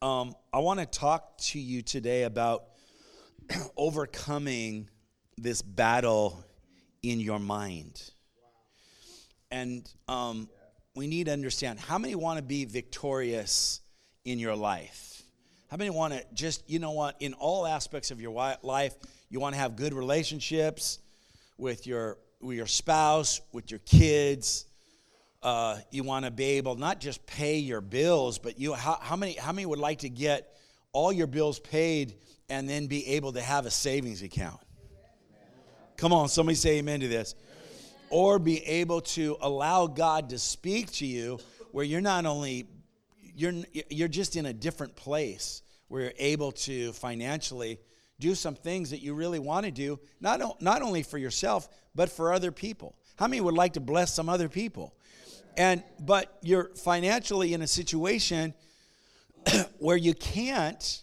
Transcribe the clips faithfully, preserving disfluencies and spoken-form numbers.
um, I want to talk to you today about overcoming this battle in your mind. And um, we need to understand, how many want to be victorious in your life? How many want to just, you know what, in all aspects of your life, you want to have good relationships with your with your spouse, with your kids. Uh, you want to be able not just pay your bills, but you how, how many how many would like to get all your bills paid and then be able to have a savings account? Come on, somebody say amen to this. Or be able to allow God to speak to you where you're not only, you're you're just in a different place where you're able to financially do some things that you really want to do, not, not only for yourself, but for other people. How many would like to bless some other people? And but you're financially in a situation where you can't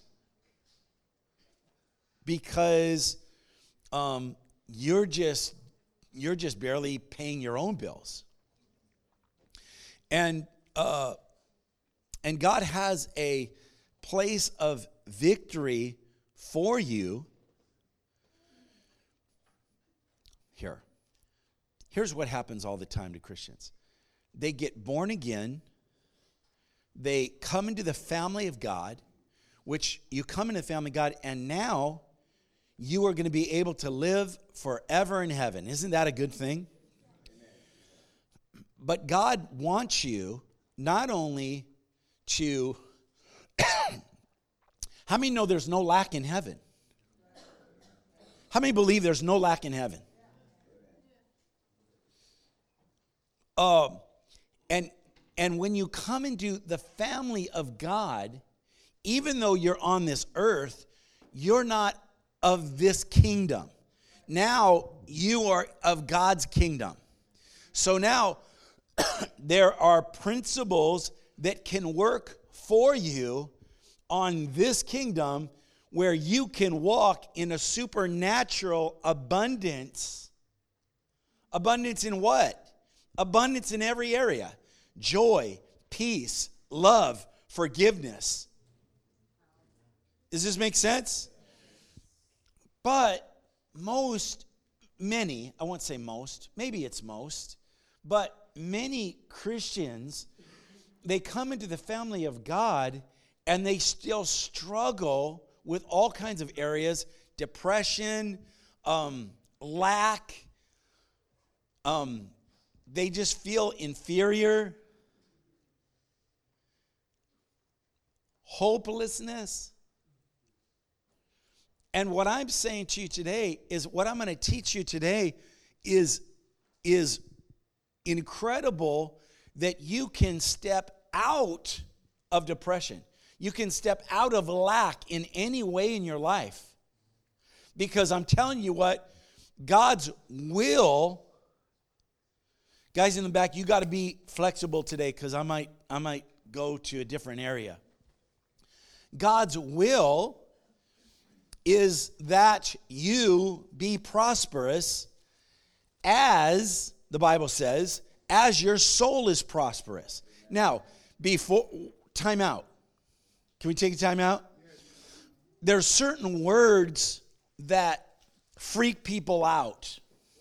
because um, you're just you're just barely paying your own bills. And uh, and God has a place of victory for you. Here. Here's what happens all the time to Christians. They get born again. They come into the family of God, which you come into the family of God, and now you are going to be able to live forever in heaven. Isn't that a good thing? But God wants you not only to... How many know there's no lack in heaven? How many believe there's no lack in heaven? Um, and and when you come into the family of God, even though you're on this earth, you're not of this kingdom. Now you are of God's kingdom. So now there are principles that can work for you on this kingdom where you can walk in a supernatural abundance. Abundance in what? Abundance in every area. Joy, peace, love, forgiveness. Does this make sense? But most, many, I won't say most, maybe it's most, but many Christians, they come into the family of God and they still struggle with all kinds of areas, depression, um, lack. Um, they just feel inferior, hopelessness. And what I'm saying to you today is, what I'm going to teach you today is, is incredible, that you can step out of depression. You can step out of lack in any way in your life. Because I'm telling you what, God's will, guys in the back, you got to be flexible today because I might, I might go to a different area. God's will is that you be prosperous as, the Bible says, as your soul is prosperous. Now, before, time out. Can we take a time out? There's certain words that freak people out.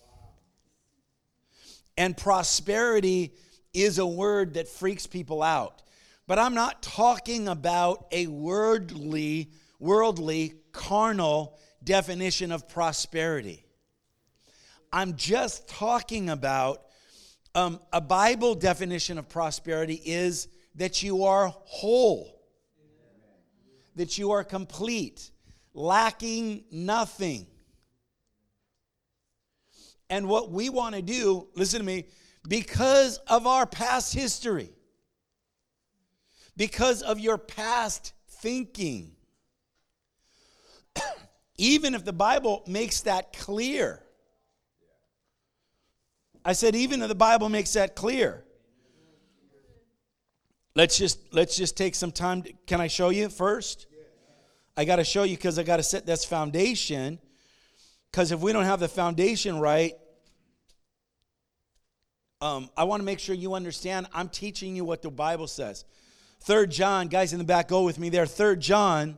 And prosperity is a word that freaks people out. But I'm not talking about a worldly, worldly, carnal definition of prosperity. I'm just talking about um, a Bible definition of prosperity is that you are whole, that you are complete, lacking nothing. And what we want to do, listen to me, because of our past history, because of your past thinking, even if the Bible makes that clear, I said even if the Bible makes that clear, let's just let's just take some time. To, can I show you first? I got to show you because I got to set this foundation. Because if we don't have the foundation right, um, I want to make sure you understand I'm teaching you what the Bible says. Third John, guys in the back, go with me there. Third John,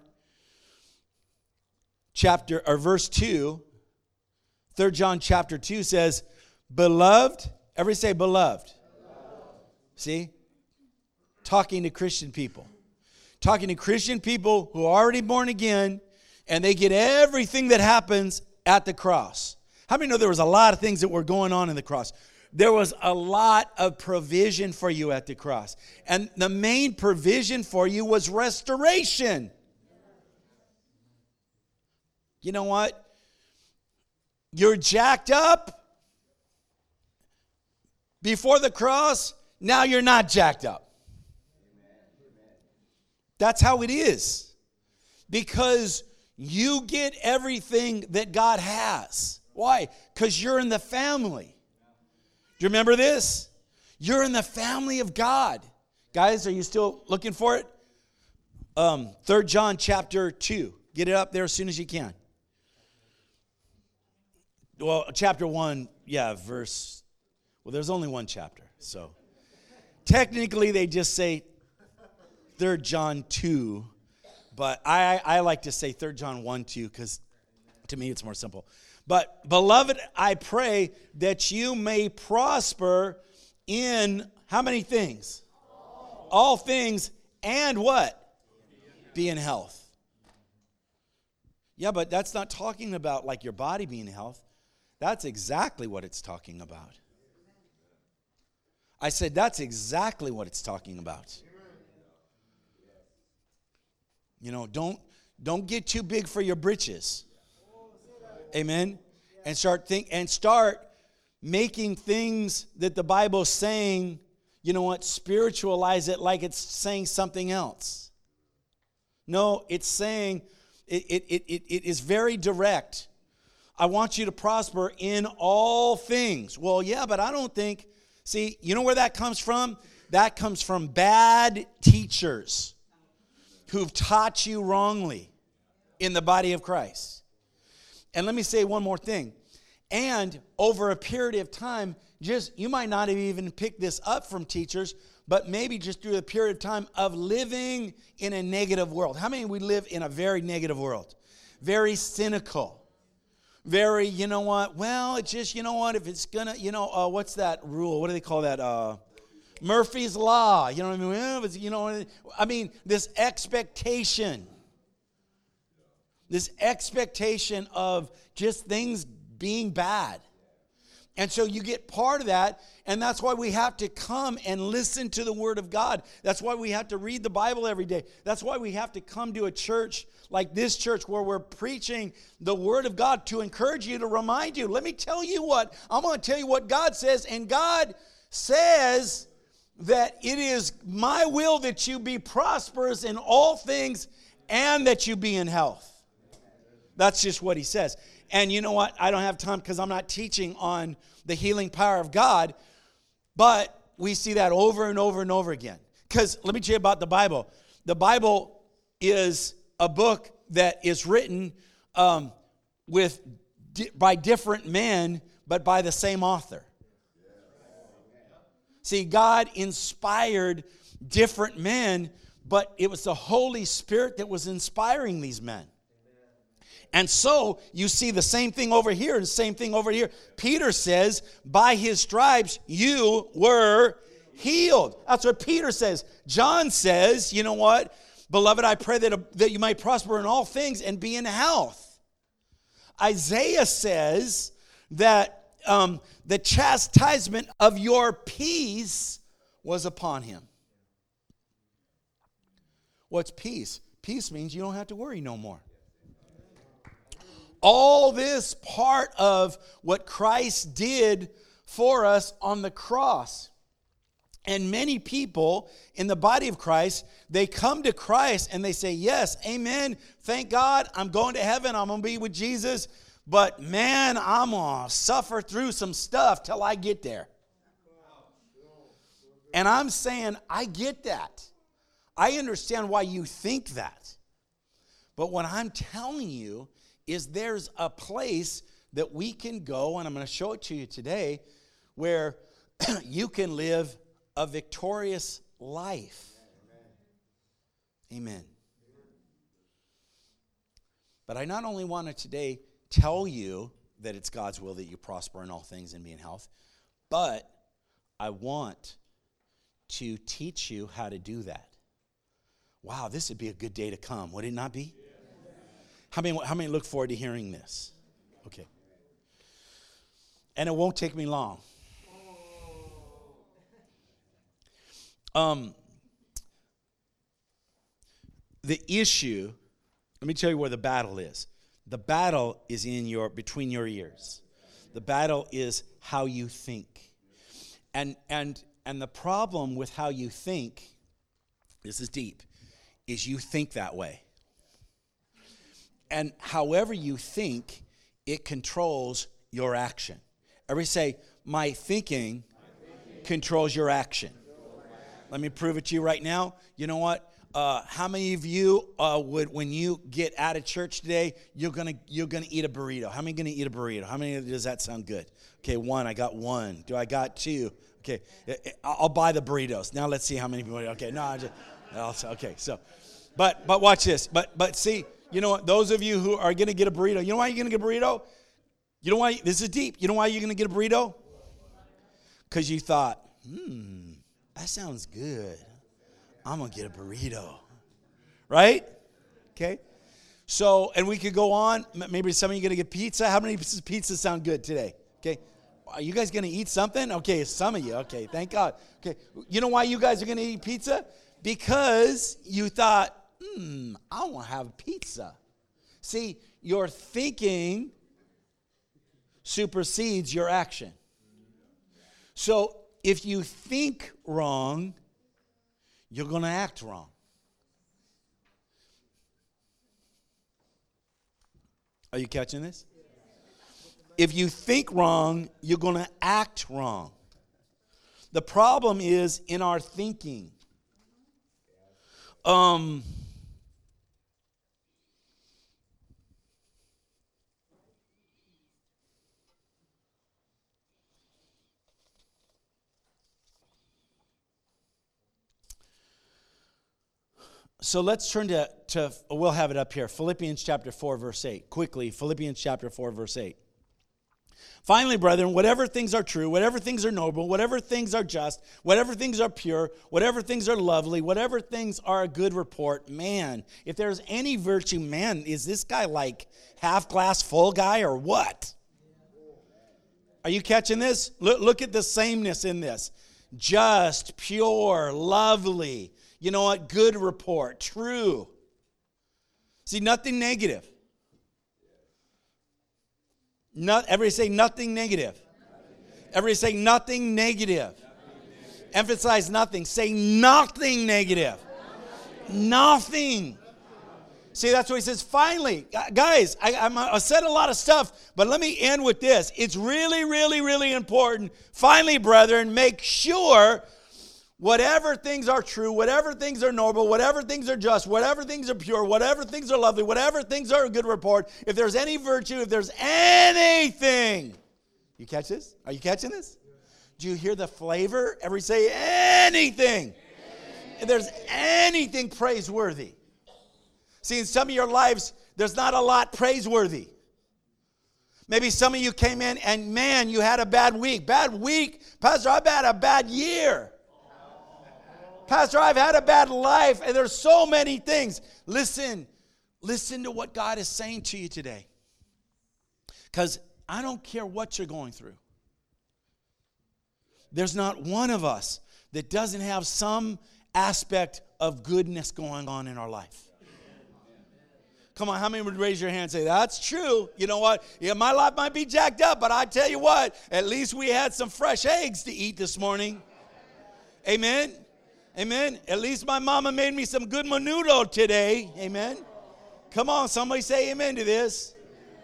chapter or verse two. Third John chapter two says, beloved, everybody say beloved. Beloved. See? Talking to Christian people. Talking to Christian people who are already born again, and they get everything that happens at the cross. How many know there was a lot of things that were going on in the cross? There was a lot of provision for you at the cross. And the main provision for you was restoration. You know what? You're jacked up before the cross. Now you're not jacked up. That's how it is. Because you get everything that God has. Why? Because you're in the family. Do you remember this? You're in the family of God. Guys, are you still looking for it? Um, Third John chapter two. Get it up there as soon as you can. Well, chapter one, yeah, verse. Well, there's only one chapter. So technically they just say Third John two. But I, I like to say Third John one, two, because to me it's more simple. But, beloved, I pray that you may prosper in how many things? All, All things, and what? Be in health. Yeah, but that's not talking about like your body being in health. That's exactly what it's talking about. I said that's exactly what it's talking about. You know, don't don't get too big for your britches. Amen. And start think and start making things that the Bible's saying, you know what, spiritualize it like it's saying something else. No, it's saying it it it it, it is very direct. I want you to prosper in all things. Well, yeah, but I don't think, see, you know where that comes from? That comes from bad teachers who've taught you wrongly in the body of Christ. And let me say one more thing. And over a period of time, just you might not have even picked this up from teachers, but maybe just through a period of time of living in a negative world. How many we live in a very negative world? Very cynical. Very, you know what? Well, it's just, you know what? If it's going to, you know, uh, what's that rule? What do they call that? Uh, Murphy's Law. You know what I mean? Well, it's, you know, I mean, this expectation. This expectation of just things being bad. And so you get part of that, and that's why we have to come and listen to the Word of God. That's why we have to read the Bible every day. That's why we have to come to a church like this church where we're preaching the Word of God to encourage you, to remind you. Let me tell you what, I'm going to tell you what God says, and God says that it is my will that you be prosperous in all things and that you be in health. That's just what he says. And you know what? I don't have time because I'm not teaching on the healing power of God. But we see that over and over and over again. Because let me tell you about the Bible. The Bible is a book that is written um, with di- by different men, but by the same author. See, God inspired different men, but it was the Holy Spirit that was inspiring these men. And so you see the same thing over here and the same thing over here. Peter says, by his stripes you were healed. That's what Peter says. John says, you know what? Beloved, I pray that, that you might prosper in all things and be in health. Isaiah says that um, the chastisement of your peace was upon him. What's peace? Peace means you don't have to worry no more. All this part of what Christ did for us on the cross. And many people in the body of Christ, they come to Christ and they say, yes, amen, thank God, I'm going to heaven, I'm going to be with Jesus. But man, I'm going to suffer through some stuff till I get there. And I'm saying, I get that. I understand why you think that. But what I'm telling you is there's a place that we can go, and I'm going to show it to you today, where you can live a victorious life. Amen. But I not only want to today tell you that it's God's will that you prosper in all things and be in health, but I want to teach you how to do that. Wow, this would be a good day to come, would it not be? How many, how many look forward to hearing this? Okay. And it won't take me long. Um, the issue, let me tell you where the battle is. The battle is in your between your ears. The battle is how you think. And and and the problem with how you think, this is deep, is you think that way. And however you think, it controls your action. Everybody say, my thinking controls your action. Let me prove it to you right now. You know what? Uh, how many of you uh, would, when you get out of church today, you're gonna you're gonna eat a burrito? How many gonna eat a burrito? How many does that sound good? Okay, one. I got one. Do I got two? Okay, I'll buy the burritos. Now let's see how many people. Okay, no, I just, okay. So, but but watch this. But but see, you know what? Those of you who are gonna get a burrito, you know why you're gonna get a burrito? You know why? This is deep. You know why you're gonna get a burrito? Because you thought, hmm, that sounds good. I'm going to get a burrito. Right? Okay. So, and we could go on. Maybe some of you are going to get pizza. How many pieces of pizza sound good today? Okay. Are you guys going to eat something? Okay, some of you. Okay, thank God. Okay. You know why you guys are going to eat pizza? Because you thought, hmm, I want to have pizza. See, your thinking supersedes your action. So, if you think wrong, you're going to act wrong. Are you catching this? If you think wrong, you're going to act wrong. The problem is in our thinking. Um, So let's turn to, to, we'll have it up here, Philippians chapter four, verse eight. Quickly, Philippians chapter four, verse eight. Finally, brethren, whatever things are true, whatever things are noble, whatever things are just, whatever things are pure, whatever things are lovely, whatever things are a good report, man, if there's any virtue, man, is this guy like half glass full guy or what? Are you catching this? Look, look at the sameness in this. Just, pure, lovely. You know what? Good report. True. See, nothing negative. Not, everybody say nothing negative. Everybody say nothing negative. Emphasize nothing. Say nothing negative. Nothing. See, that's what he says. Finally, guys, I, I'm, I said a lot of stuff, but let me end with this. It's really, really, really important. Finally, brethren, make sure whatever things are true, whatever things are noble, whatever things are just, whatever things are pure, whatever things are lovely, whatever things are a good report, if there's any virtue, if there's anything. You catch this? Are you catching this? Do you hear the flavor? Everybody say anything. If there's anything praiseworthy. See, in some of your lives, there's not a lot praiseworthy. Maybe some of you came in and, man, you had a bad week. Bad week? Pastor, I've had a bad year. Pastor, I've had a bad life, and there's so many things. Listen, listen to what God is saying to you today. Because I don't care what you're going through. There's not one of us that doesn't have some aspect of goodness going on in our life. Come on, how many would raise your hand and say, that's true. You know what? Yeah, my life might be jacked up, but I tell you what, at least we had some fresh eggs to eat this morning. Amen? Amen. At least my mama made me some good menudo today. Amen. Come on, somebody say amen to this.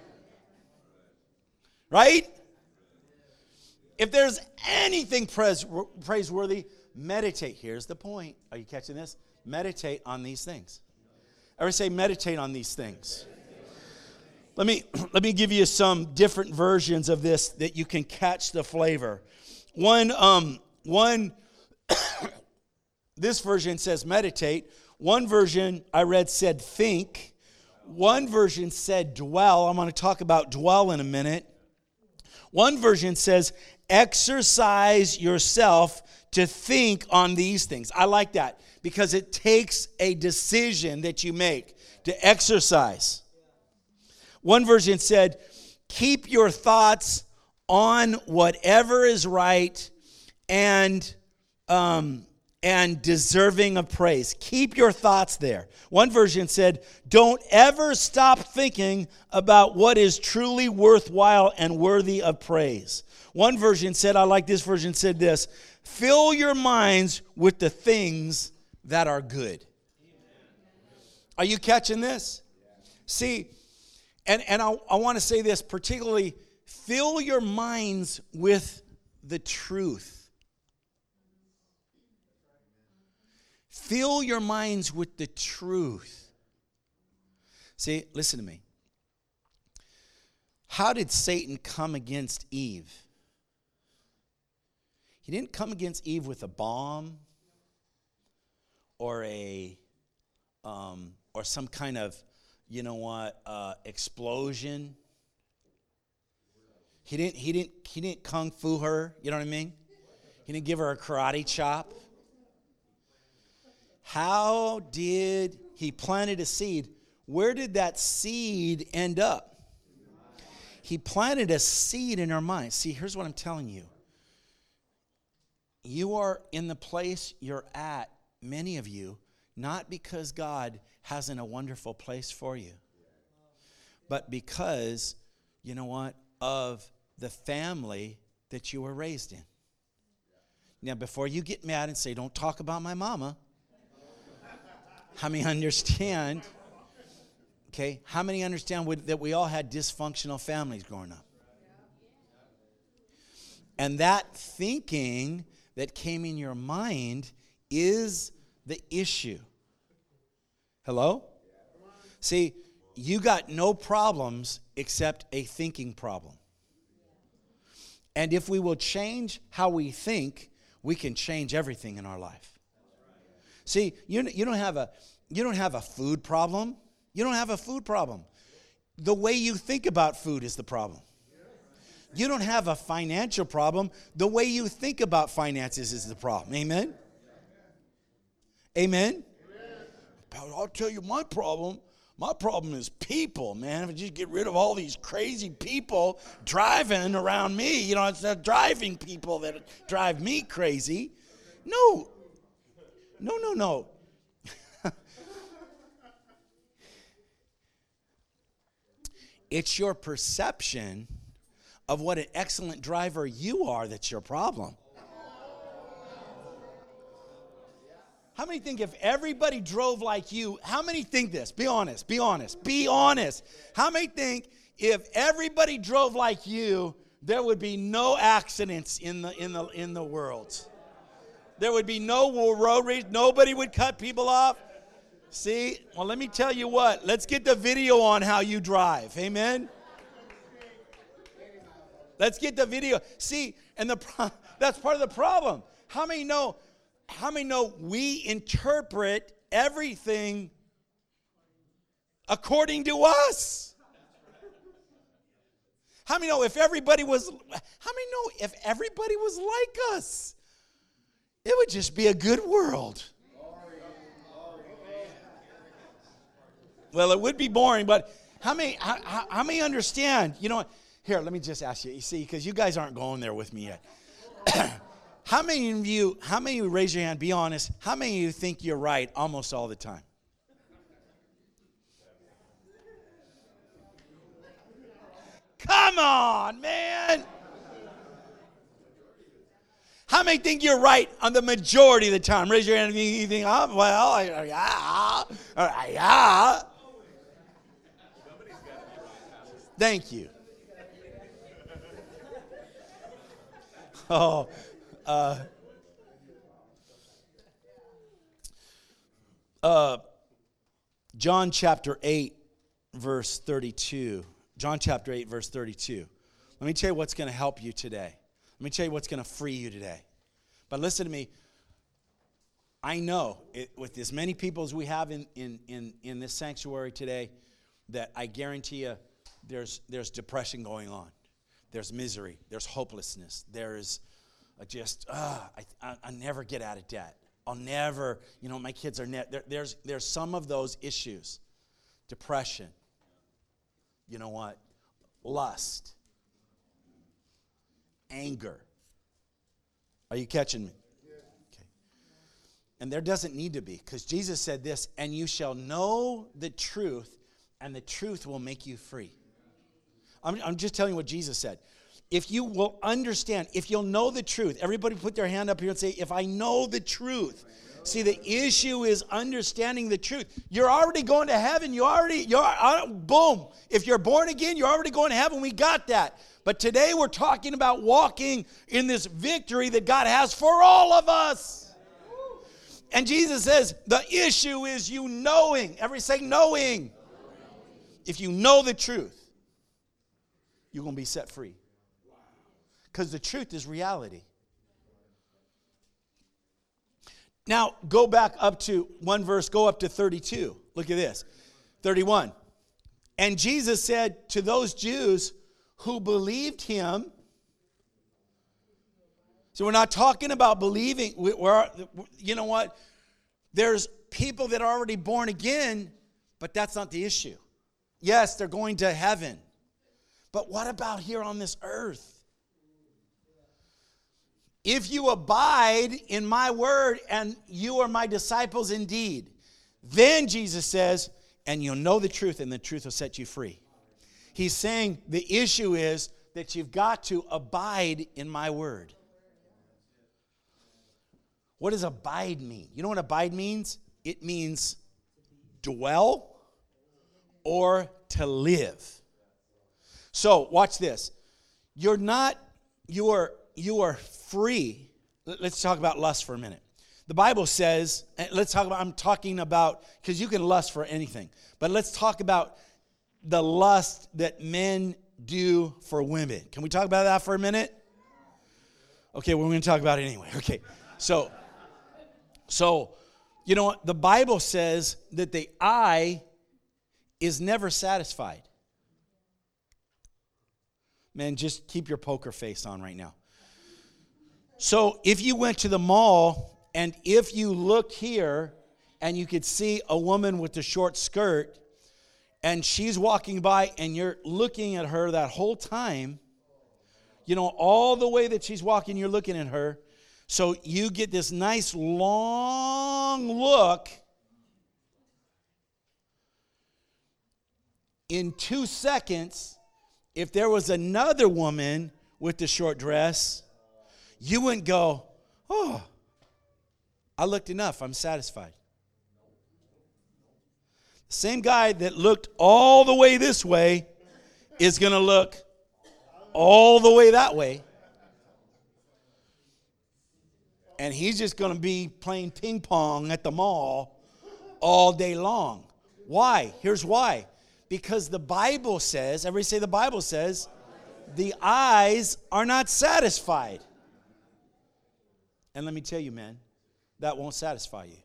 Right? If there's anything praiseworthy, meditate. Here's the point. Are you catching this? Meditate on these things. Everybody say meditate on these things. Let me, let me give you some different versions of this that you can catch the flavor. One, um, one, this version says meditate. One version I read said think. One version said dwell. I'm going to talk about dwell in a minute. One version says exercise yourself to think on these things. I like that because it takes a decision that you make to exercise. One version said, keep your thoughts on whatever is right and um, and deserving of praise. Keep your thoughts there. One version said, don't ever stop thinking about what is truly worthwhile and worthy of praise. One version said, I like this version, said this, fill your minds with the things that are good. Are you catching this? See, and, and I, I want to say this particularly, fill your minds with the truth. Fill your minds with the truth. See, listen to me. How did Satan come against Eve? He didn't come against Eve with a bomb or a um, or some kind of, you know what, uh, explosion. He didn't. He didn't. He didn't kung fu her. You know what I mean? He didn't give her a karate chop. How did he planted a seed? Where did that seed end up? He planted a seed in our mind. See, here's what I'm telling you. You are in the place you're at, many of you, not because God hasn't a wonderful place for you, but because, you know what, of the family that you were raised in. Now, before you get mad and say, don't talk about my mama, how many understand, okay, how many understand that we all had dysfunctional families growing up? And that thinking that came in your mind is the issue. Hello? See, you got no problems except a thinking problem. And if we will change how we think, we can change everything in our life. See, you, you don't have a you don't have a food problem. You don't have a food problem. The way you think about food is the problem. You don't have a financial problem. The way you think about finances is the problem. Amen? Amen? Amen. I'll tell you my problem. My problem is people, man. If I just get rid of all these crazy people driving around me, you know, it's the driving people that drive me crazy. No. No, no, no. It's your perception of what an excellent driver you are that's your problem. How many think if everybody drove like you, how many think this? Be honest, be honest, be honest. How many think if everybody drove like you, there would be no accidents in the in the in the world? There would be no road rage. Nobody would cut people off. See? Well, let me tell you what. Let's get the video on how you drive. Amen? Let's get the video. See, and the pro- that's part of the problem. How many know, how many know we interpret everything according to us? How many know if everybody was, how many know if everybody was like us? It would just be a good world. Well, it would be boring, but how many how, how, how many understand? You know what? Here, let me just ask you. You see, because you guys aren't going there with me yet. How many of you, how many of you, raise your hand, be honest, how many of you think you're right almost all the time? Come on, man. How many think you're right on the majority of the time? Raise your hand if you think, oh, well, yeah, yeah. Thank you. Oh, uh, uh, John chapter eight, verse thirty-two. John chapter eight, verse thirty-two. Let me tell you what's going to help you today. Let me tell you what's going to free you today. But listen to me. I know it, with as many people as we have in, in, in, in this sanctuary today, that I guarantee you there's, there's depression going on. There's misery. There's hopelessness. There's a just, uh, I, I, I never get out of debt. I'll never, you know, my kids are, ne- there, there's, there's some of those issues. Depression. You know what? Lust. Anger. Are you catching me? Okay. And there doesn't need to be, because Jesus said this, and you shall know the truth, and the truth will make you free. I'm, I'm just telling you what Jesus said. If you will understand, if you'll know the truth, everybody put their hand up here and say, if I know the truth. See, the issue is understanding the truth. You're already going to heaven. You already, you're, uh, boom. If you're born again, you're already going to heaven. We got that. But today we're talking about walking in this victory that God has for all of us. And Jesus says, the issue is you knowing. Everybody say knowing. If you know the truth, you're going to be set free. Because the truth is reality. Now, go back up to one verse, go up to thirty-two. Look at this. thirty-one. And Jesus said to those Jews who believed him. So we're not talking about believing. We're, you know what? There's people that are already born again, but that's not the issue. Yes, they're going to heaven. But what about here on this earth? If you abide in my word and you are my disciples indeed, then Jesus says, and you'll know the truth and the truth will set you free. He's saying the issue is that you've got to abide in my word. What does abide mean? You know what abide means? It means dwell or to live. So watch this. You're not, you are, you are free. Let's talk about lust for a minute. The Bible says, let's talk about, I'm talking about, because you can lust for anything, but let's talk about the lust that men do for women. Can we talk about that for a minute? Okay, we're going to talk about it anyway. Okay, so, so, you know what? The Bible says that the eye is never satisfied. Man, just keep your poker face on right now. So if you went to the mall and if you look here and you could see a woman with a short skirt and she's walking by and you're looking at her that whole time, you know, all the way that she's walking, you're looking at her. So you get this nice long look. In two seconds, if there was another woman with the short dress, you wouldn't go, oh, I looked enough, I'm satisfied. The same guy that looked all the way this way is going to look all the way that way. And he's just going to be playing ping pong at the mall all day long. Why? Here's why. Because the Bible says, everybody say the Bible says, the eyes are not satisfied. And let me tell you, man, that won't satisfy you.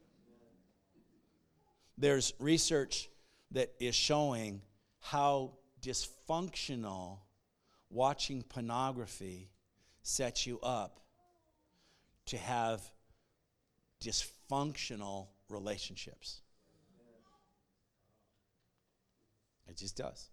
There's research that is showing how dysfunctional watching pornography sets you up to have dysfunctional relationships. It just does.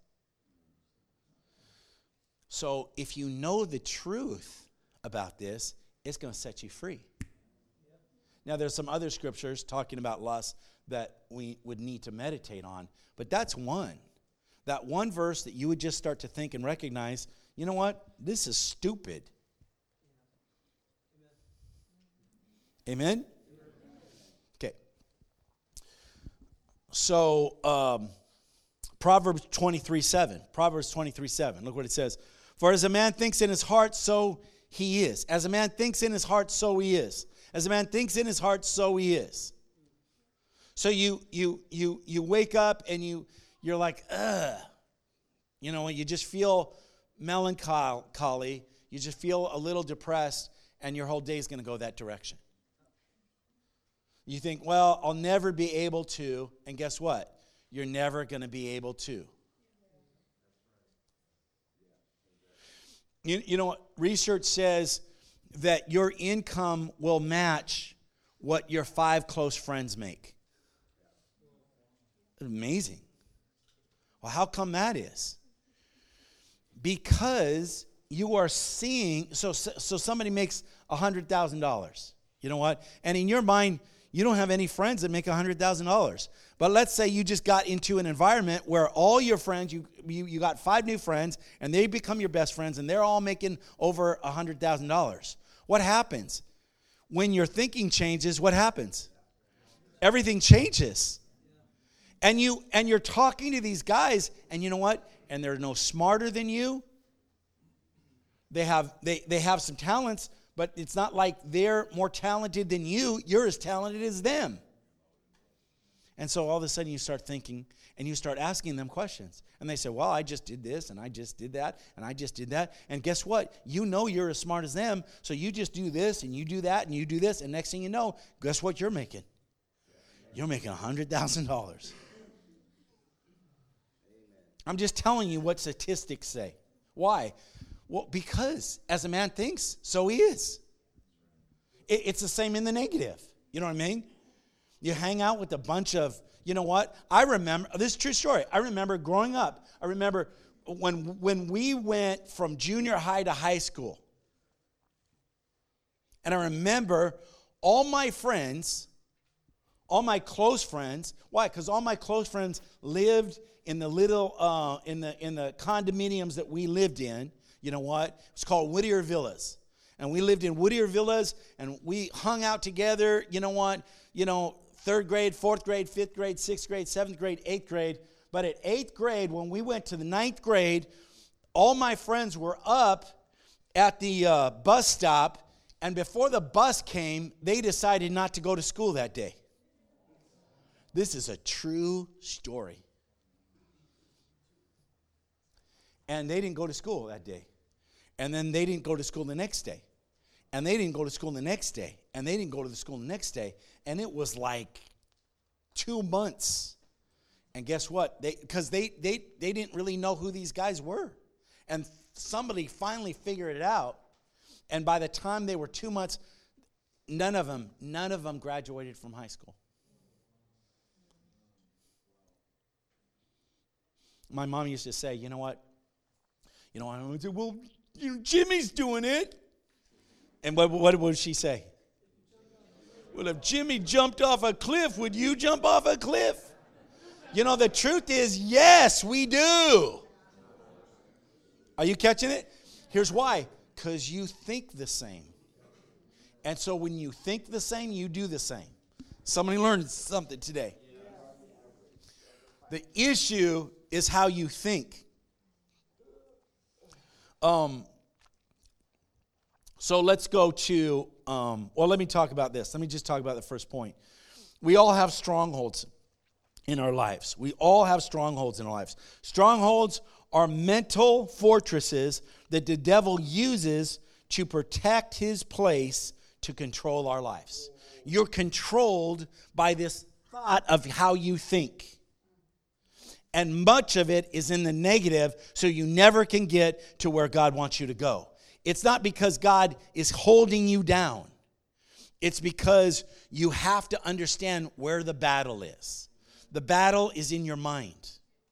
So if you know the truth about this, it's going to set you free. Now, there's some other scriptures talking about lust that we would need to meditate on, but that's one. That one verse that you would just start to think and recognize, you know what? This is stupid. Amen? Okay. So, um, Proverbs twenty-three seven. Proverbs twenty-three seven. Look what it says. For as a man thinks in his heart, so he is. As a man thinks in his heart, so he is. As a man thinks in his heart, so he is. So you you you you wake up and you you're like, ugh. You know, you just feel melancholy. You just feel a little depressed, and your whole day is going to go that direction. You think, well, I'll never be able to. And guess what? You're never going to be able to. You, you know what? Research says that your income will match what your five close friends make. Amazing. Well, how come that is? Because you are seeing, so so somebody makes one hundred thousand dollars. You know what? And in your mind, you don't have any friends that make one hundred thousand dollars. But let's say you just got into an environment where all your friends, you, you, you got five new friends, and they become your best friends, and they're all making over one hundred thousand dollars. What happens? When your thinking changes, what happens? Everything changes. And, you, and you're talking to these guys, and you know what? And they're no smarter than you. They have, they, they have some talents, but it's not like they're more talented than you. You're as talented as them. And so all of a sudden you start thinking and you start asking them questions. And they say, well, I just did this and I just did that and I just did that. And guess what? You know you're as smart as them. So you just do this and you do that and you do this. And next thing you know, guess what you're making? You're making one hundred thousand dollars. I'm just telling you what statistics say. Why? Well, because as a man thinks, so he is. It, it's the same in the negative. You know what I mean? You hang out with a bunch of, you know what? I remember, this is a true story. I remember growing up, I remember when, when we went from junior high to high school. And I remember all my friends, all my close friends, why? Because all my close friends lived in the little, uh, in the in the condominiums that we lived in. You know what? It's called Whittier Villas. And we lived in Whittier Villas, and we hung out together, you know what? You know, third grade, fourth grade, fifth grade, sixth grade, seventh grade, eighth grade. But at eighth grade, when we went to the ninth grade, all my friends were up at the uh, bus stop, and before the bus came, they decided not to go to school that day. This is a true story. And they didn't go to school that day. And then they didn't go to school the next day. And they didn't go to school the next day. And they didn't go to the school the next day. And it was like two months. And guess what? They because they, they, they didn't really know who these guys were. And somebody finally figured it out. And by the time they were two months, none of them, none of them graduated from high school. My mom used to say, you know what? You know, I would say, well, you know, Jimmy's doing it. And what, what would she say? Well, if Jimmy jumped off a cliff, would you jump off a cliff? You know, the truth is, yes, we do. Are you catching it? Here's why. Because you think the same. And so when you think the same, you do the same. Somebody learned something today. The issue is how you think. Um, so let's go to, um, well, let me talk about this. Let me just talk about the first point. We all have strongholds in our lives. We all have strongholds in our lives. Strongholds are mental fortresses that the devil uses to protect his place to control our lives. You're controlled by this thought of how you think. And much of it is in the negative, so you never can get to where God wants you to go. It's not because God is holding you down. It's because you have to understand where the battle is. The battle is in your mind.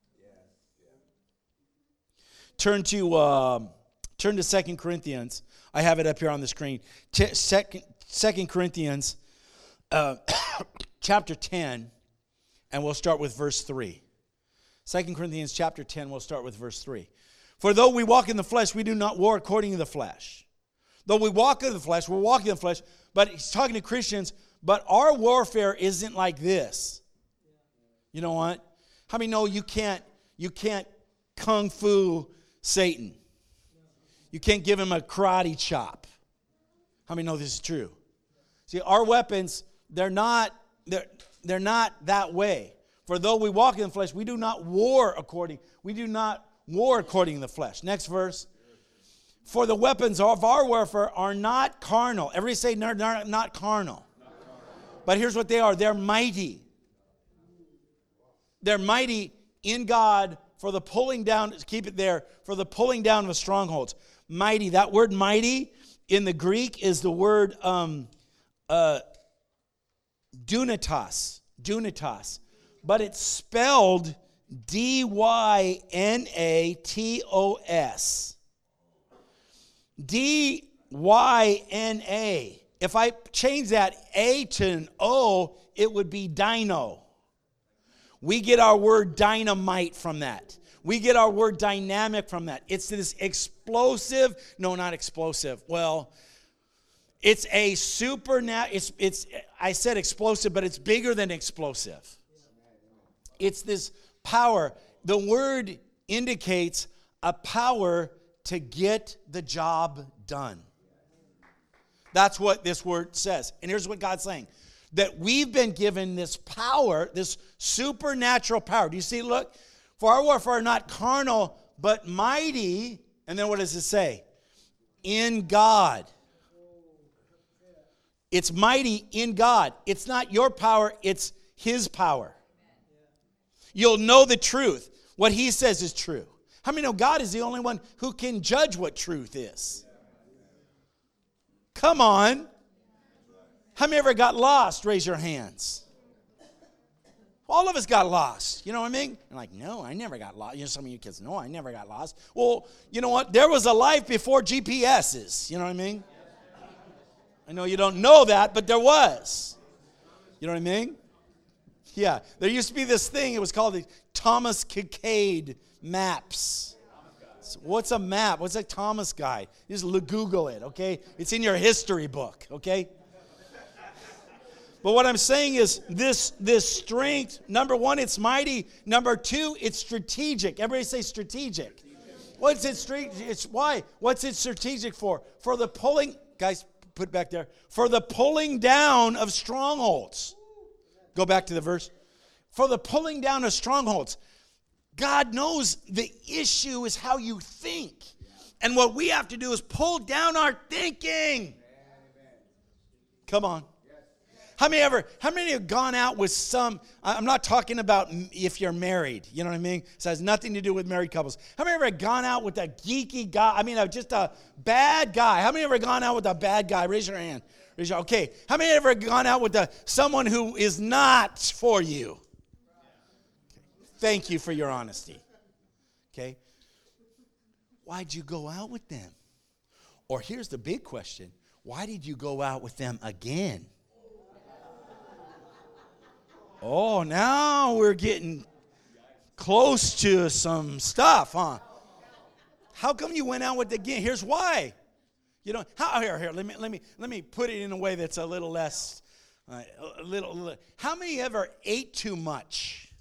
Turn to uh, turn to Second Corinthians. I have it up here on the screen. Second Corinthians uh, chapter ten, and we'll start with verse three. Second Corinthians chapter ten, we'll start with verse three. For though we walk in the flesh, we do not war according to the flesh. Though we walk in the flesh, we're walking in the flesh. But he's talking to Christians, but our warfare isn't like this. You know what? How many know you can't, you can't kung fu Satan? You can't give him a karate chop. How many know this is true? See, our weapons, they're not, they're, they're not that way. For though we walk in the flesh, we do not war according, we do not war according to the flesh. Next verse. For the weapons of our warfare are not carnal. Everybody say, they're not carnal. But here's what they are. They're mighty. They're mighty in God for the pulling down, keep it there, for the pulling down of strongholds. Mighty. That word mighty in the Greek is the word um, uh, dunatos. Dunatos. But it's spelled D Y N A T O S. D Y N A. If I change that A to an O, it would be dino. We get our word dynamite from that. We get our word dynamic from that. It's this explosive, no, not explosive. Well, it's a supernatural, it's, it's, I said explosive, but it's bigger than explosive. It's this power. The word indicates a power to get the job done. That's what this word says. And here's what God's saying. That we've been given this power, this supernatural power. Do you see, look, for our warfare are not carnal, but mighty. And then what does it say? In God. It's mighty in God. It's not your power, it's His power. You'll know the truth. What He says is true. How many know God is the only one who can judge what truth is? Come on. How many ever got lost? Raise your hands. All of us got lost. You know what I mean? You're like, no, I never got lost. You know, some of you kids, no, I never got lost. Well, you know what? There was a life before G P S's. You know what I mean? I know you don't know that, but there was. You know what I mean? Yeah. There used to be this thing. It was called the Thomas Kinkade maps. So what's a map? What's a Thomas guide? You just look, Google it, okay? It's in your history book, okay? But what I'm saying is this, this strength, number one, it's mighty. Number two, it's strategic. Everybody say strategic. What's it strategic? It's why? What's it strategic for? For the pulling, guys, put it back there. For the pulling down of strongholds. Go back to the verse. For the pulling down of strongholds. God knows the issue is how you think. And what we have to do is pull down our thinking. Come on. How many ever, how many have gone out with some, I'm not talking about if you're married, you know what I mean? This has nothing to do with married couples. How many ever gone out with a geeky guy, I mean just a bad guy? How many ever gone out with a bad guy? Raise your hand. Raise your, okay. How many ever gone out with a, someone who is not for you? Thank you for your honesty. Okay? Why'd you go out with them? Or here's the big question. Why did you go out with them again? Oh, now we're getting close to some stuff, huh? How come you went out with the again? Here's why. You know, how here, here, let me let me let me put it in a way that's a little less uh, a little, little how many ever ate too much?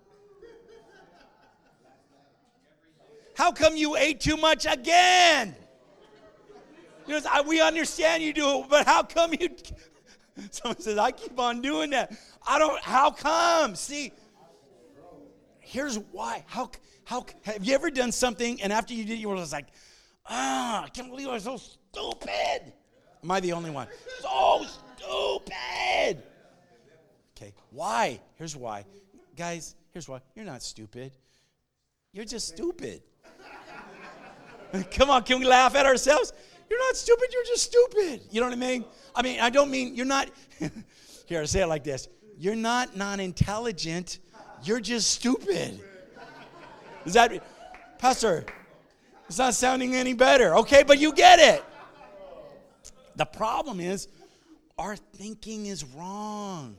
How come you ate too much again? You know, we understand you do, but how come you someone says, I keep on doing that. I don't, how come? See, here's why. How, how, have you ever done something and after you did it, you were just like, ah, I can't believe I was so stupid. Am I the only one? So stupid. Okay, why? Here's why. Guys, here's why. You're not stupid. You're just stupid. Come on, can we laugh at ourselves? You're not stupid, you're just stupid. You know what I mean? I mean, I don't mean you're not, here, I say it like this. You're not non-intelligent, you're just stupid. Is that, Pastor, it's not sounding any better. Okay, but you get it. The problem is, our thinking is wrong.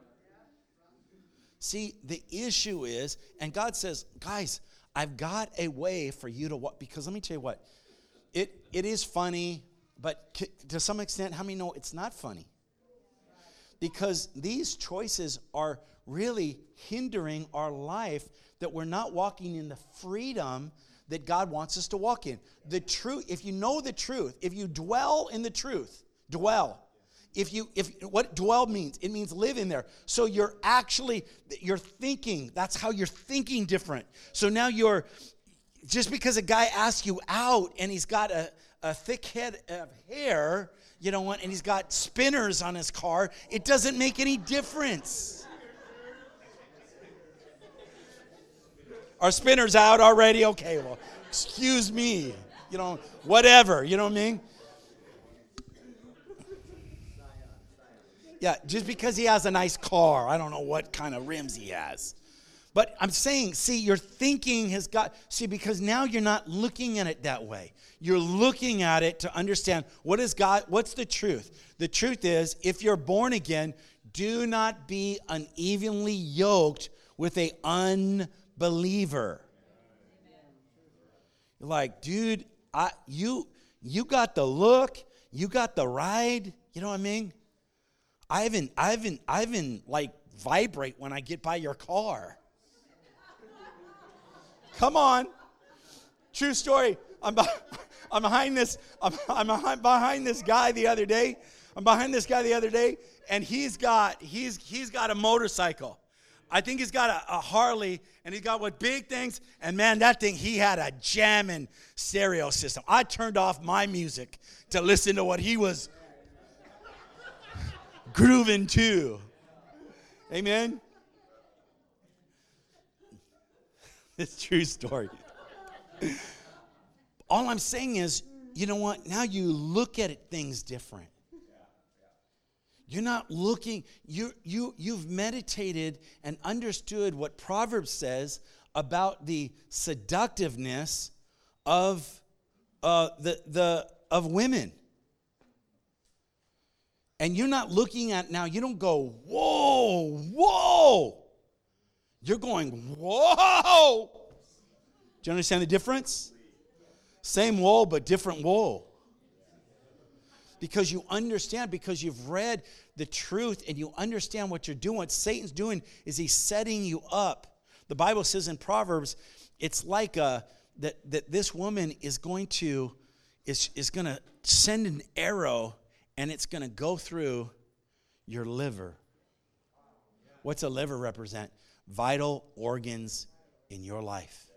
See, the issue is, and God says, guys, I've got a way for you to walk, because let me tell you what, it it is funny, but to some extent, how many know it's not funny? Because these choices are really hindering our life, that we're not walking in the freedom that God wants us to walk in. The truth, if you know the truth, if you dwell in the truth, dwell. If you, if what dwell means, it means live in there. So you're actually, you're thinking, that's how you're thinking different. So now you're, just because a guy asks you out and he's got a, a thick head of hair, you know what, and he's got spinners on his car, it doesn't make any difference. Are spinners out already? Okay, well, excuse me. You know, whatever, you know what I mean? Yeah, just because he has a nice car, I don't know what kind of rims he has. But I'm saying, see, your thinking has got, see, because now you're not looking at it that way. You're looking at it to understand what is God, what's the truth? The truth is, if you're born again, do not be unevenly yoked with an unbeliever. You're like, dude, I, you, you got the look, you got the ride, you know what I mean? I even, I even, I even like vibrate when I get by your car. Come on. True story. I'm, I'm behind this, I'm, I'm behind this guy the other day. I'm behind this guy the other day, and he's got, he's, he's got a motorcycle. I think he's got a, a Harley, and he's got what big things, and man, that thing, he had a jamming stereo system. I turned off my music to listen to what he was grooving to. Amen? It's a true story. All I'm saying is, you know what? Now you look at it, things different. You're not looking, you, you, you've meditated and understood what Proverbs says about the seductiveness of, uh, the, the, of women. And you're not looking at now, you don't go, whoa, whoa. You're going, whoa. Do you understand the difference? Same whoa, but different whoa. Because you understand, because you've read the truth and you understand what you're doing. What Satan's doing is he's setting you up. The Bible says in Proverbs, it's like a, that, that this woman is going to, is, is going to send an arrow, and it's going to go through your liver. What's a liver represent? Vital organs in your life.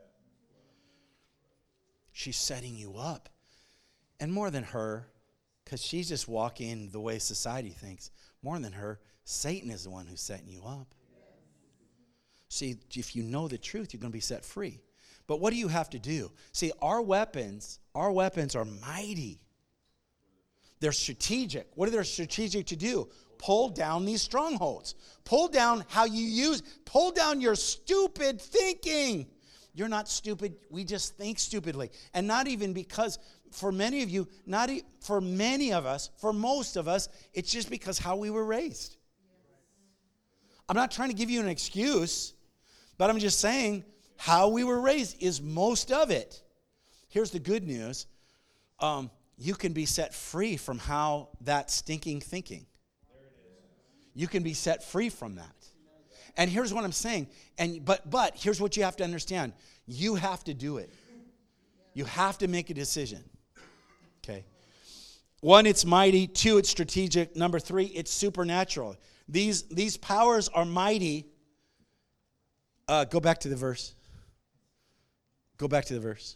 She's setting you up. And more than her, because she's just walking the way society thinks, more than her, Satan is the one who's setting you up. See, if you know the truth, you're going to be set free. But what do you have to do? See, our weapons, our weapons are mighty. They're strategic. What are they strategic to do? Pull down these strongholds. Pull down how you use, pull down your stupid thinking. You're not stupid. We just think stupidly. And not even because, for many of you, not e- for many of us, for most of us, it's just because how we were raised. I'm not trying to give you an excuse, but I'm just saying how we were raised is most of it. Here's the good news. Um, you can be set free from how that stinking thinking. You can be set free from that. And here's what I'm saying. And but but here's what you have to understand. You have to do it. You have to make a decision. Okay. One, it's mighty. Two, it's strategic. Number three, it's supernatural. These, these powers are mighty. Uh, go back to the verse. Go back to the verse.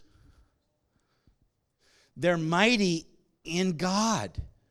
They're mighty in God.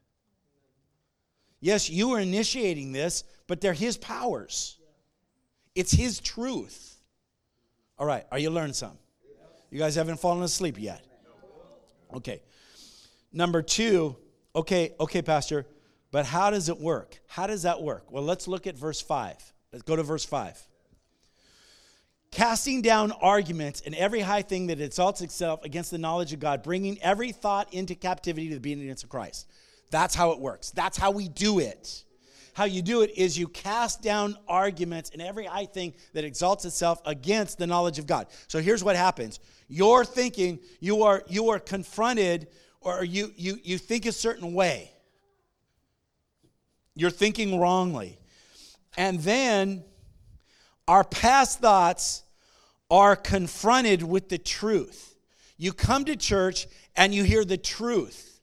Yes, you are initiating this, but they're his powers. It's his truth. All right, are you learning something? You guys haven't fallen asleep yet? Okay. Number two, okay, okay, Pastor, but how does it work? How does that work? Well, let's look at verse five. Let's go to verse five. Casting down arguments and every high thing that exalts itself against the knowledge of God, bringing every thought into captivity to the obedience of Christ. That's how it works. That's how we do it. How you do it is you cast down arguments and every high thing that exalts itself against the knowledge of God. So here's what happens. You're thinking, you are you are confronted, or you you you think a certain way. You're thinking wrongly. And then our past thoughts are confronted with the truth. You come to church and you hear the truth.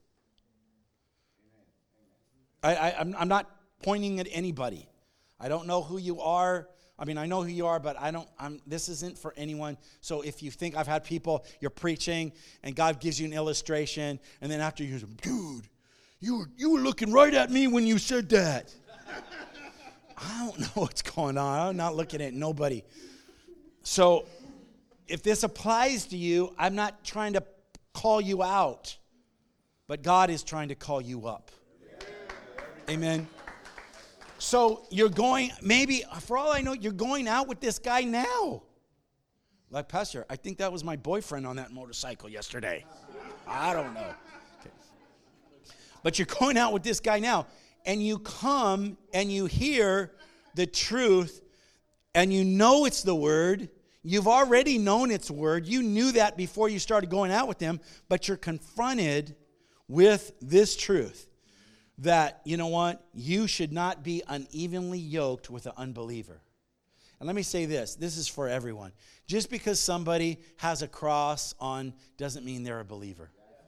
I, I, I'm, I'm not pointing at anybody. I don't know who you are. I mean, I know who you are, but I don't, I'm, this isn't for anyone. So if you think, I've had people, you're preaching, and God gives you an illustration, and then after you hear, dude, You were, you were looking right at me when you said that. I don't know what's going on. I'm not looking at nobody. So if this applies to you, I'm not trying to call you out, but God is trying to call you up. Amen. So you're going, maybe, for all I know, you're going out with this guy now. Like, Pastor, I think that was my boyfriend on that motorcycle yesterday. I don't know. Okay. But you're going out with this guy now, and you come and you hear the truth, and you know it's the word. You've already known it's word. You knew that before you started going out with them, but you're confronted with this truth that, you know what, you should not be unevenly yoked with an unbeliever. And let me say this, this is for everyone. Just because somebody has a cross on doesn't mean they're a believer.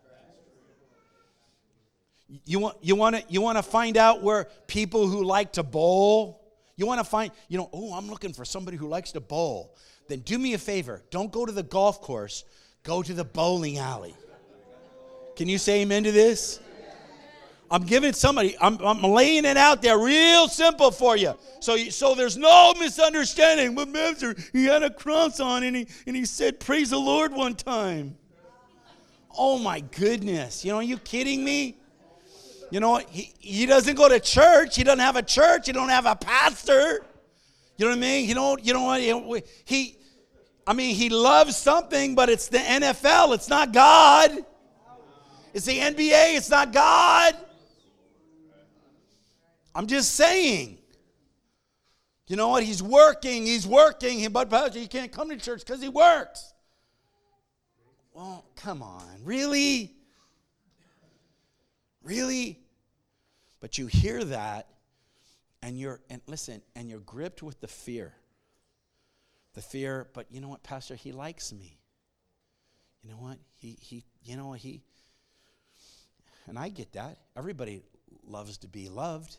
You want you want to you want to find out where people who like to bowl, you want to find, you know, oh, I'm looking for somebody who likes to bowl. Then do me a favor, don't go to the golf course, go to the bowling alley. Can you say amen to this? I'm giving somebody, I'm, I'm laying it out there real simple for you. So, so there's no misunderstanding. But Master, he had a cross on and he, and he said, praise the Lord one time. Oh my goodness. You know, are you kidding me? You know what? He, he doesn't go to church. He doesn't have a church. He don't have a pastor. You know what I mean? You know, you know what? He, I mean, he loves something, but it's the N F L. It's not God. It's the N B A. It's not God. I'm just saying. You know what? He's working. He's working. But Pastor, he can't come to church because he works. Well, come on. Really? Really? But you hear that, and you're, and listen, and you're gripped with the fear. The fear, but you know what, Pastor? He likes me. You know what? He, he, you know, he, and I get that. Everybody loves to be loved.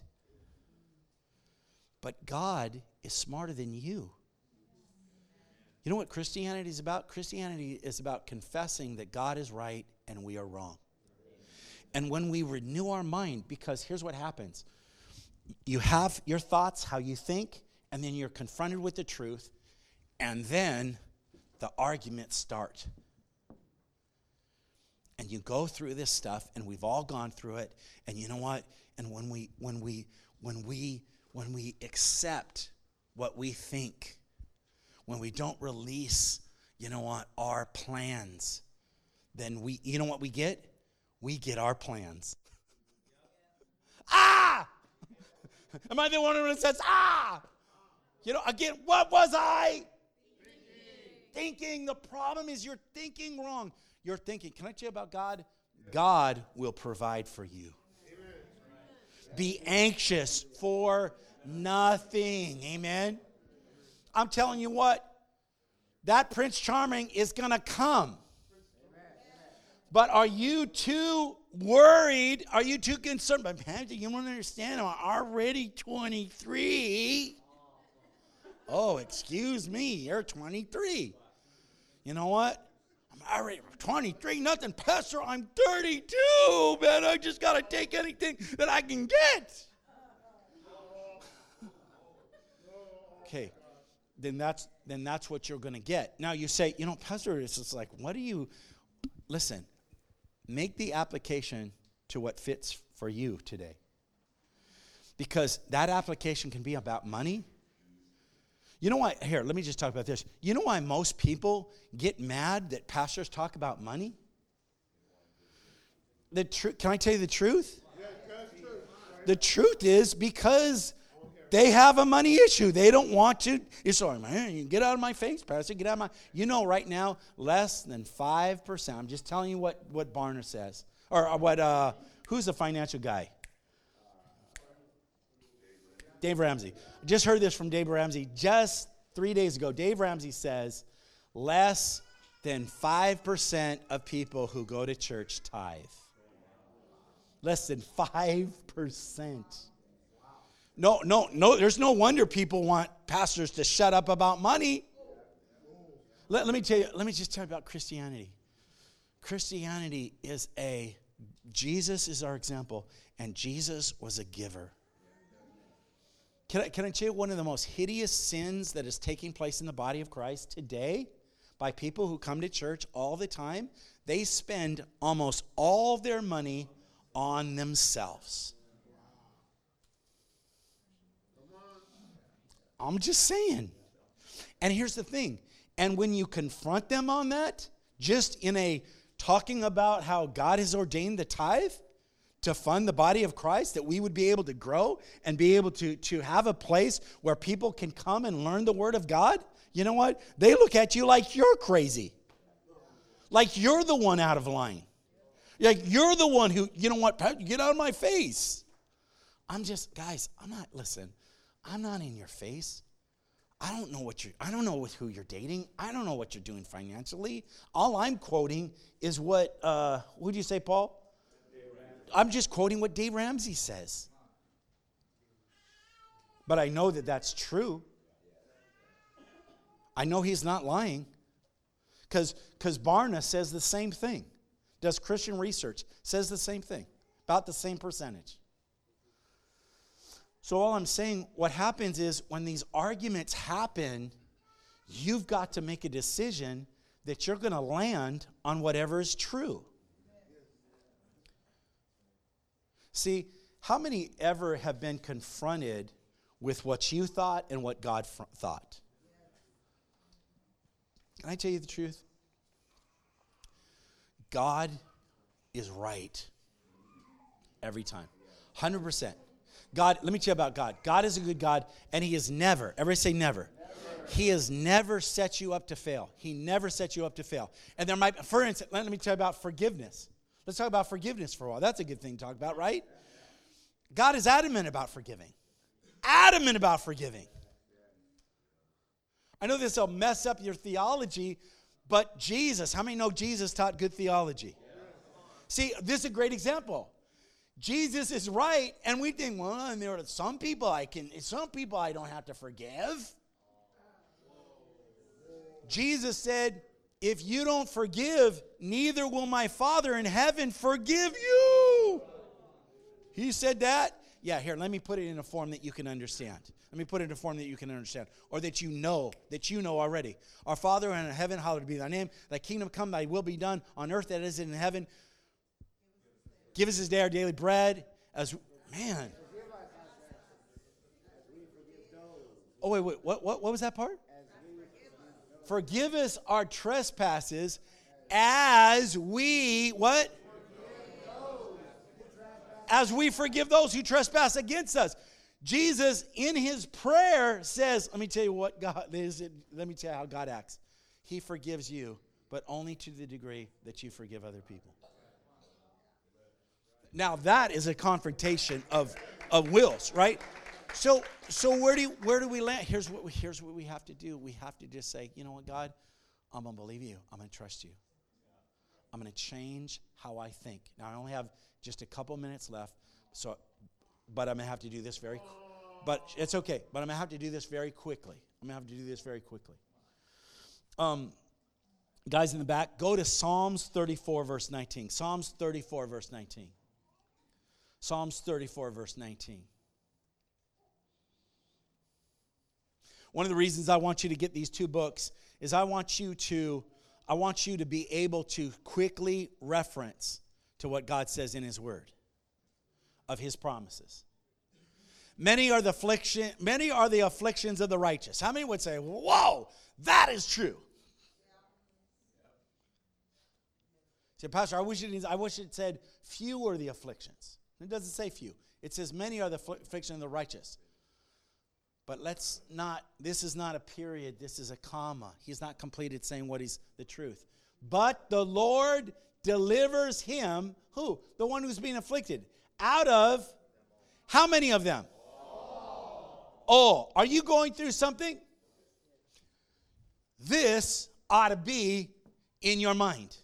But God is smarter than you. You know what Christianity is about? Christianity is about confessing that God is right and we are wrong. And when we renew our mind, because here's what happens. You have your thoughts, how you think, and then you're confronted with the truth, and then the arguments start. And you go through this stuff, and we've all gone through it, and you know what? And when we when we when we when we accept what we think, when we don't release, you know what, our plans, then we, you know what we get? We get our plans. Ah! Am I the one who says, ah? You know, again, what was I? Thinking. Thinking. The problem is you're thinking wrong. You're thinking, can I tell you about God? God will provide for you. Be anxious for nothing. Amen. I'm telling you what, that Prince Charming is going to come. But are you too worried? Are you too concerned? But Pastor, you don't understand. I'm already twenty-three. Oh, excuse me. You're twenty-three. You know what? I'm already twenty-three. Nothing, Pastor. I'm thirty-two. Man, I just got to take anything that I can get. Okay. Then that's then that's what you're going to get. Now you say, you know, Pastor, it's just like, what do you, listen, make the application to what fits for you today. Because that application can be about money. You know why, here, let me just talk about this. You know why most people get mad that pastors talk about money? The tr- Can I tell you the truth? The truth is because they have a money issue. They don't want to. It's like, man, you get out of my face, Pastor. Get out of my. You know, right now, less than five percent. I'm just telling you what, what Barna says. Or, or what, uh, who's the financial guy? Dave Ramsey. I just heard this from Dave Ramsey just three days ago. Dave Ramsey says less than five percent of people who go to church tithe. Less than five percent. No, no, no, there's no wonder people want pastors to shut up about money. Let, let me tell you, let me just tell you about Christianity. Christianity is a Jesus is our example, and Jesus was a giver. Can I, can I tell you one of the most hideous sins that is taking place in the body of Christ today by people who come to church all the time? They spend almost all their money on themselves. I'm just saying. And here's the thing. And when you confront them on that, just in a talking about how God has ordained the tithe to fund the body of Christ, that we would be able to grow and be able to, to have a place where people can come and learn the Word of God, you know what? They look at you like you're crazy. Like you're the one out of line. Like you're the one who, you know what, get out of my face. I'm just, guys, I'm not, listen, I'm not in your face. I don't know what you're, I don't know with who you're dating. I don't know what you're doing financially. All I'm quoting is what, uh, what did you say, Paul? I'm just quoting what Dave Ramsey says. But I know that that's true. I know he's not lying. Because because Barna says the same thing. Does Christian research, says the same thing. About the same percentage. So all I'm saying, what happens is when these arguments happen, you've got to make a decision that you're going to land on whatever is true. See, how many ever have been confronted with what you thought and what God fr- thought? Can I tell you the truth? God is right every time. one hundred percent. God, let me tell you about God. God is a good God, and He has never, everybody say never. never. He has never set you up to fail. He never set you up to fail. And there might, for instance, let me tell you about forgiveness. Let's talk about forgiveness for a while. That's a good thing to talk about, right? God is adamant about forgiving. Adamant about forgiving. I know this will mess up your theology, but Jesus, how many know Jesus taught good theology? See, this is a great example. Jesus is right, and we think, well, and there are some people I can, some people I don't have to forgive. Jesus said, if you don't forgive, neither will my Father in heaven forgive you. He said that? Yeah, here, let me put it in a form that you can understand. Let me put it in a form that you can understand, or that you know, that you know already. Our Father in heaven, hallowed be thy name. Thy kingdom come, thy will be done on earth as it is in heaven. Give us this day our daily bread. As man. Oh, wait, wait, what, what, what was that part? Forgive us our trespasses as we, what? As we forgive those who trespass against us. Jesus, in his prayer, says, let me tell you what God is. Let me tell you how God acts. He forgives you, but only to the degree that you forgive other people. Now that is a confrontation of, of wills, right? So so where do you, where do we land? Here's what we, here's what we have to do. We have to just say, you know what, God, I'm going to believe you. I'm going to trust you. I'm going to change how I think. Now I only have just a couple minutes left, so but I'm going to have to do this very but it's okay. But I'm going to have to do this very quickly. I'm going to have to do this very quickly. Um guys in the back, go to Psalms thirty-four verse nineteen. Psalms thirty-four verse nineteen. Psalms thirty-four, verse nineteen. One of the reasons I want you to get these two books is I want you to, I want you to be able to quickly reference to what God says in His Word of His promises. Many are the affliction, many are the afflictions of the righteous. How many would say, "Whoa, that is true"? Say, Pastor, I wish it, I wish it said few are the afflictions. It doesn't say few. It says many are the affliction of the righteous. But let's not, this is not a period, this is a comma. He's not completed saying what is the truth. But the Lord delivers him, who? The one who's being afflicted. Out of, how many of them? All. All. Are you going through something? This ought to be in your mind.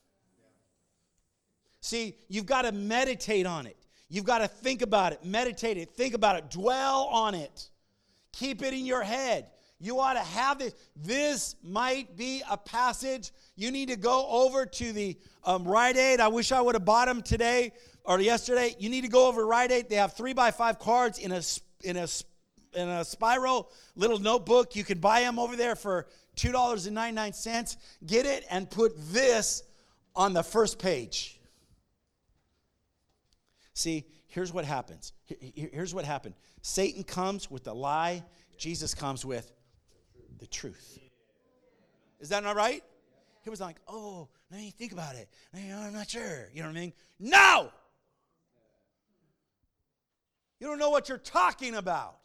See, you've got to meditate on it. You've got to think about it, meditate it, think about it, dwell on it. Keep it in your head. You ought to have this. This might be a passage. You need to go over to the um, Rite Aid. I wish I would have bought them today or yesterday. You need to go over to Rite Aid. They have three by five cards in a in a in a spiral little notebook. You can buy them over there for two dollars and ninety-nine cents. Get it and put this on the first page. See, here's what happens. Here's what happened. Satan comes with the lie. Jesus comes with the truth. Is that not right? He was like, oh, let me think about it. I'm not sure. You know what I mean? No! You don't know what you're talking about.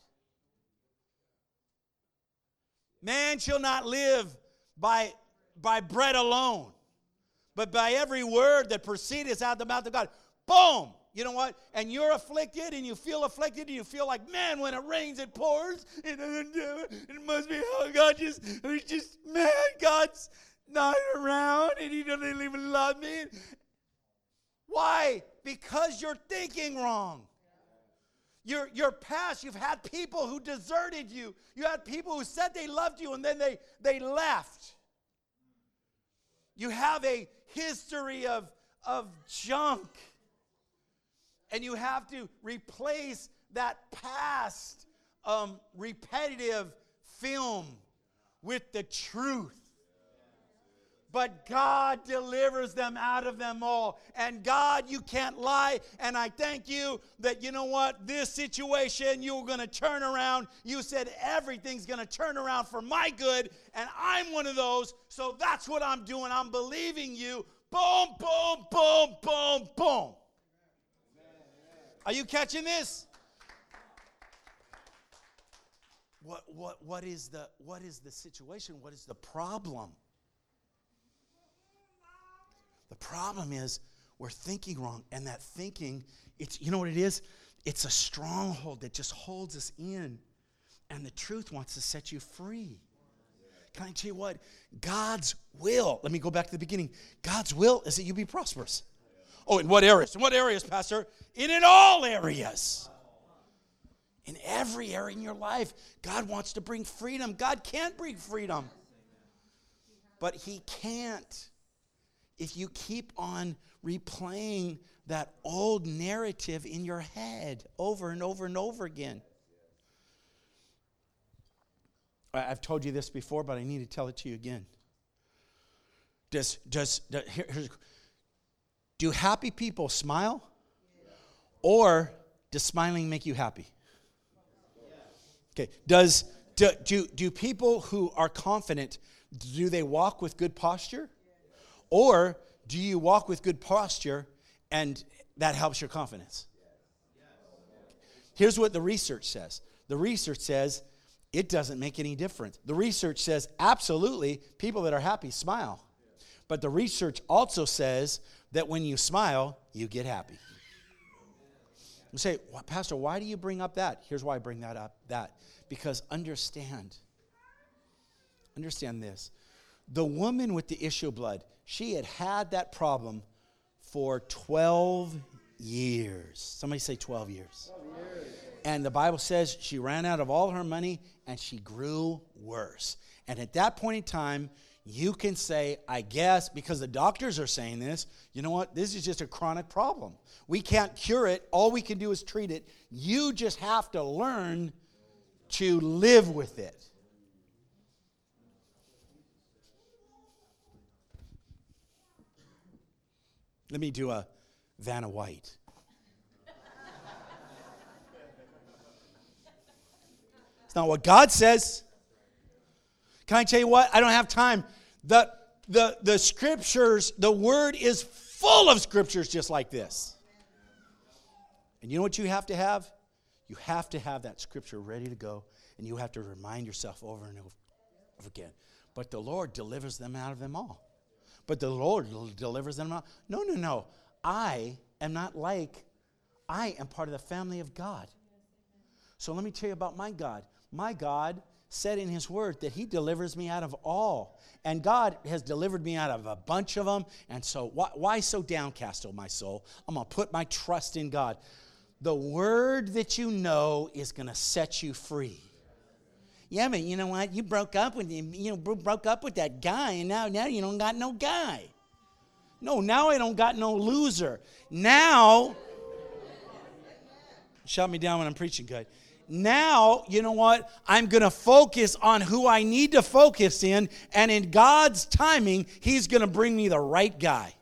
Man shall not live by, by bread alone, but by every word that proceedeth out of the mouth of God. Boom! You know what? And you're afflicted, and you feel afflicted, and you feel like, man, when it rains, it pours. It doesn't do it. It must be how God just, he's just, man, God's not around, and he doesn't even love me. Why? Because you're thinking wrong. Your, your past, you've had people who deserted you. You had people who said they loved you, and then they, they left. You have a history of, of junk. And you have to replace that past um, repetitive film with the truth. But God delivers them out of them all. And God, you can't lie. And I thank you that, you know what, this situation you're going to turn around. You said everything's going to turn around for my good. And I'm one of those. So that's what I'm doing. I'm believing you. Boom, boom, boom, boom, boom. Are you catching this? What, what, what, is the, what is the situation? What is the problem? The problem is we're thinking wrong. And that thinking, it's you know what it is? It's a stronghold that just holds us in. And the truth wants to set you free. Can I tell you what? God's will, let me go back to the beginning. God's will is that you be prosperous. Oh, in what areas? In what areas, Pastor? In, in all areas. In every area in your life, God wants to bring freedom. God can't bring freedom. But he can't if you keep on replaying that old narrative in your head over and over and over again. I've told you this before, but I need to tell it to you again. Does, does, does here, here's Do happy people smile? Or does smiling make you happy? Okay. Does do, do, do people who are confident, do they walk with good posture? Or do you walk with good posture and that helps your confidence? Here's what the research says. The research says it doesn't make any difference. The research says absolutely people that are happy smile. But the research also says that when you smile, you get happy. You say, well, Pastor, why do you bring up that? Here's why I bring that up. That because understand, understand this. The woman with the issue of blood, she had had that problem for twelve years. Somebody say twelve years. twelve years. And the Bible says she ran out of all her money and she grew worse. And at that point in time, you can say, I guess, because the doctors are saying this, you know what? This is just a chronic problem. We can't cure it. All we can do is treat it. You just have to learn to live with it. Let me do a Vanna White. It's not what God says. Can I tell you what? I don't have time. The, the, the scriptures, the word is full of scriptures just like this. And you know what you have to have? You have to have that scripture ready to go, and you have to remind yourself over and over again. But the Lord delivers them out of them all. But the Lord delivers them out. No, no, no. I am not like, I am part of the family of God. So let me tell you about my God. My God said in his word that he delivers me out of all. And God has delivered me out of a bunch of them. And so why, why so downcast, oh my soul? I'm going to put my trust in God. The word that you know is going to set you free. Yeah, but you know what? You broke up with him. You know, broke up with that guy, and now, now you don't got no guy. No, now I don't got no loser. Now, shut me down when I'm preaching good. Now, you know what? I'm going to focus on who I need to focus in, and in God's timing, He's going to bring me the right guy.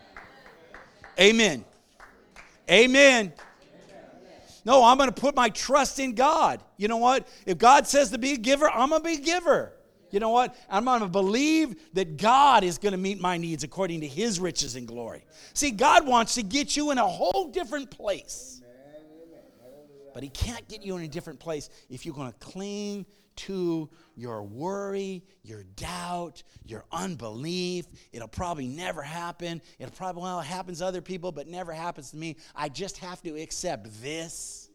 Amen. Amen. No, I'm going to put my trust in God. You know what? If God says to be a giver, I'm going to be a giver. You know what? I'm going to believe that God is going to meet my needs according to His riches and glory. See, God wants to get you in a whole different place. But He can't get you in a different place if you're going to cling to your worry, your doubt, your unbelief. It'll probably never happen. It'll probably, well, it happens to other people, but never happens to me. I just have to accept this.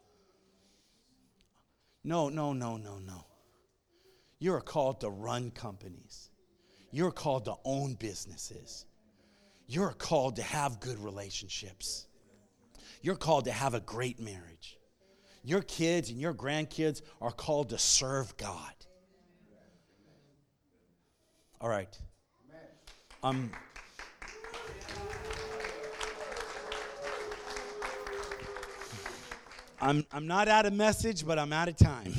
No, no, no, no, no. You're called to run companies. You're called to own businesses. You're called to have good relationships. You're called to have a great marriage. Your kids and your grandkids are called to serve God. All right. Um, I'm, I'm not out of message, but I'm out of time.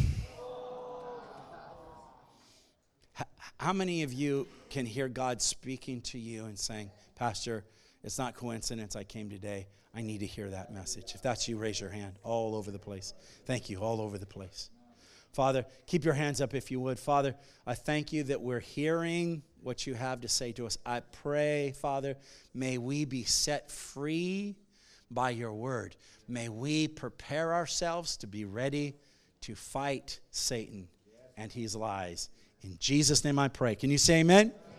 How many of you can hear God speaking to you and saying, Pastor, it's not coincidence I came today. I need to hear that message. If that's you, raise your hand all over the place. Thank you, all over the place. Father, keep your hands up if you would. Father, I thank you that we're hearing what you have to say to us. I pray, Father, may we be set free by your word. May we prepare ourselves to be ready to fight Satan and his lies. In Jesus' name I pray. Can you say amen?